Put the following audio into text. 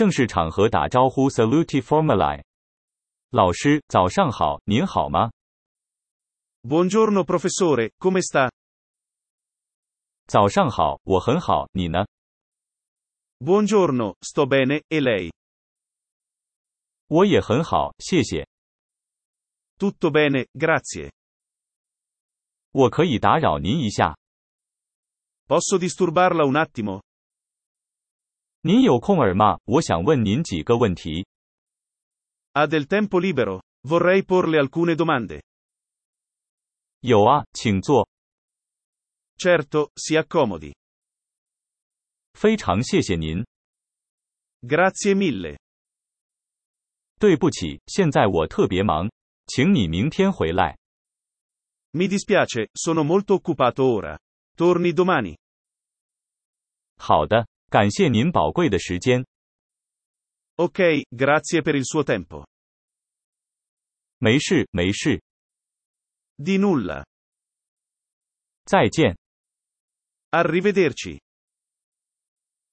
正式场合打招呼 saluti formali。老师，早上好，您好吗？ Buongiorno professore, come sta? 早上好，我很好，你呢？ Buongiorno, sto bene, e lei? 我也很好，谢谢。 Tutto bene, grazie. 我可以打扰您一下？ Posso disturbarla un attimo? 您有空儿吗？我想问您几个问题。 Ha del tempo libero? Vorrei porle alcune domande. 有啊，请坐。 Certo, si accomodi. 非常谢谢您。 Grazie mille. 对不起，现在我特别忙，请你明天回来。 Mi dispiace, sono molto occupato ora. Torni domani. 好的，感谢您宝贵的时间。 Ok, grazie per il suo tempo. 没事，没事。 Di nulla. 再见。 Arrivederci.